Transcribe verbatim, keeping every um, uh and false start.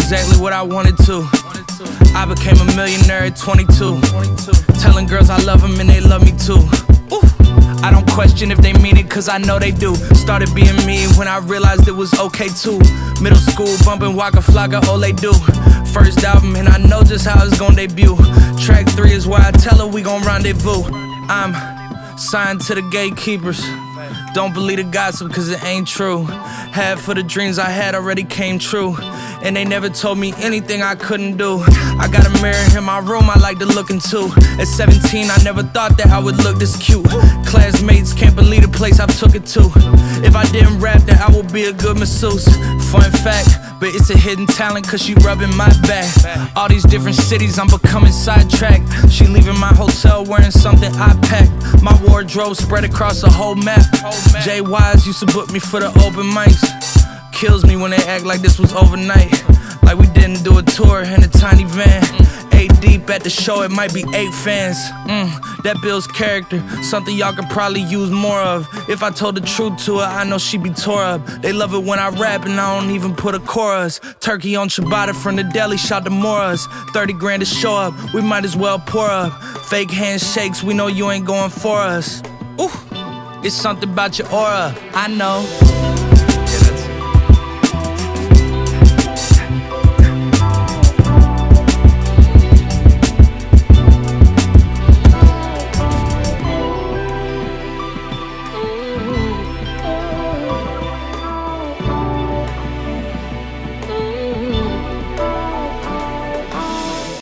exactly what I wanted to. I became a millionaire at twenty-two, telling girls I love them and they love me too. Ooh. I don't question if they mean it, cause I know they do. Started being me when I realized it was okay too. Middle school, bumping Waka Flocka, all they do. First album, and I know just how it's gon' debut. Track three is why I tell her we gon' rendezvous. I'm signed to the gatekeepers. Don't believe the gossip, cause it ain't true. Half of the dreams I had already came true, and they never told me anything I couldn't do. I got a mirror in my room I like to look into. At seventeen, I never thought that I would look this cute. Classmates can't believe the place I took it to. If I didn't rap, then I would be a good masseuse. Fun fact, but it's a hidden talent, cause she rubbing my back. All these different cities, I'm becoming sidetracked. She leaving my hotel wearing something I packed. My wardrobe spread across a whole map. Jay Wise used to book me for the open mics. Kills me when they act like this was overnight, like we didn't do a tour in a tiny van. Eight deep at the show, it might be eight fans. Mm, that builds character, something y'all could probably use more of. If I told the truth to her, I know she'd be tore up. They love it when I rap and I don't even put a chorus. Turkey on ciabatta from the deli, shot to Moras. thirty grand to show up, we might as well pour up. Fake handshakes, we know you ain't going for us. Ooh, it's something about your aura, I know.